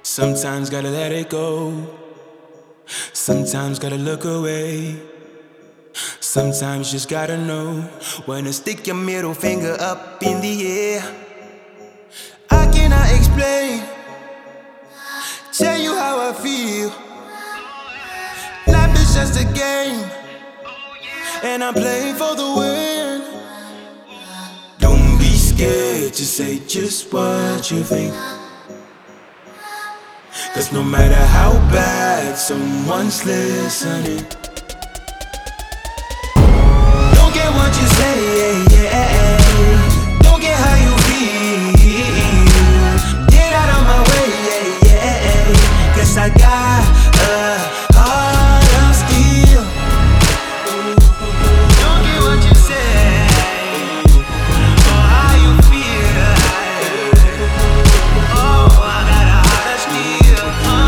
Sometimes gotta let it go. Sometimes gotta look away. Sometimes just gotta know when to stick your middle finger up in the air. I cannot explain, tell you how I feel. Life is just a game, and I'm playing for the win. Don't be scared to say just what you think, 'cause no matter how bad someone's listening, don't get what you say, don't get how you feel. Get out of my way, 'cause I got a heart of steel. Don't get what you say or how you feel. Oh, I got a heart of steel.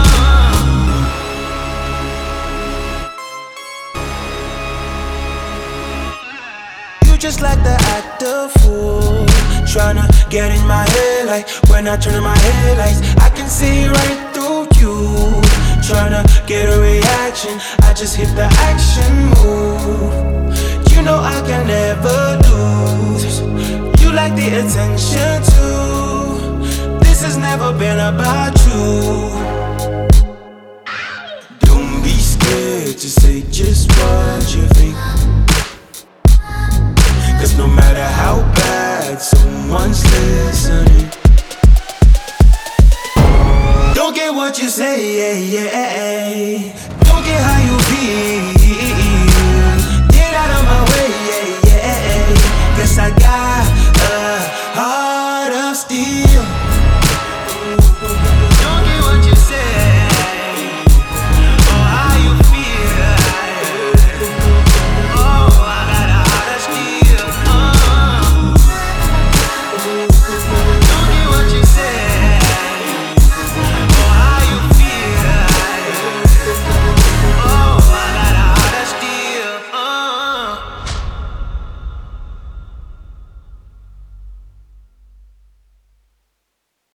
You just like the act of fool, tryna get in my head. Like when I turn on my headlights, I can see right through you. Tryna get a reaction, I just hit the action move.